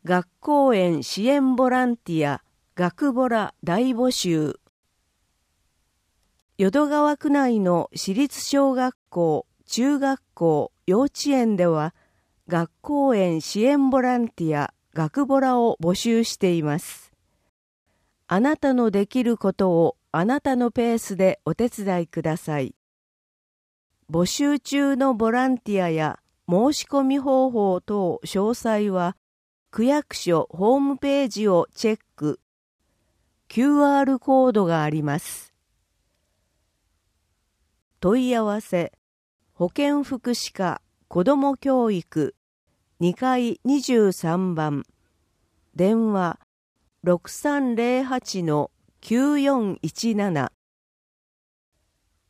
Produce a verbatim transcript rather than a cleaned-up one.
学校園支援ボランティア学ボラ大募集。淀川区内の私立小学校、中学校、幼稚園では学校園支援ボランティア学ボラを募集しています。あなたのできることをあなたのペースでお手伝いください。募集中のボランティアや申し込み方法等詳細は区役所ホームページをチェック。キューアール コードがあります。問い合わせ、保健福祉課子ども教育にかいにじゅうさんばん、電話 ろくさんぜろはちのきゅうよんいちなな